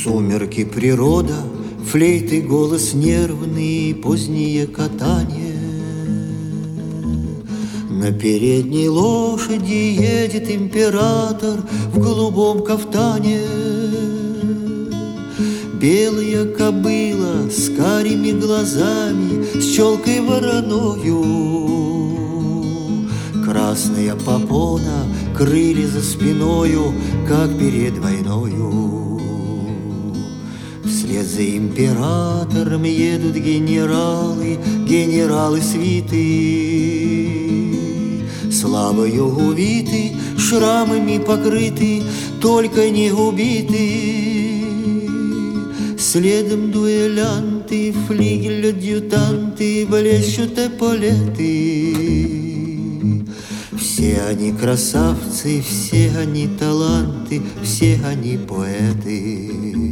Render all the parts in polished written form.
Сумерки, природа, флейты, голос нервный, позднее катание. На передней лошади едет император в голубом кафтане. Белая кобыла с карими глазами, с челкой вороною. Красная попона, крылья за спиною, как перед войною. Вслед за императором едут генералы, генералы свиты. Славою увиты, шрамами покрыты, только не убиты. Следом дуэлянты, флигель-адъютанты, блещут эполеты. Все они красавцы, все они таланты, все они поэты.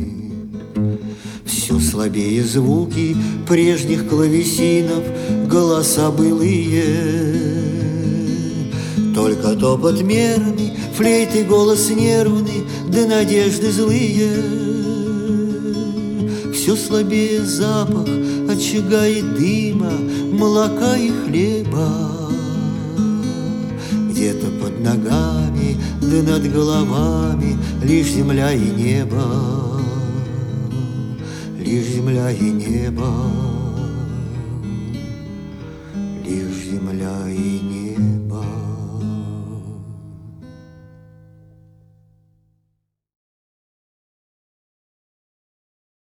Все слабее звуки прежних клавесинов, голоса былые. Только топот мерный, флейты голос нервный, да надежды злые. Все слабее запах очага и дыма, молока и хлеба. Где-то под ногами, да над головами лишь земля и небо, лишь земля и небо.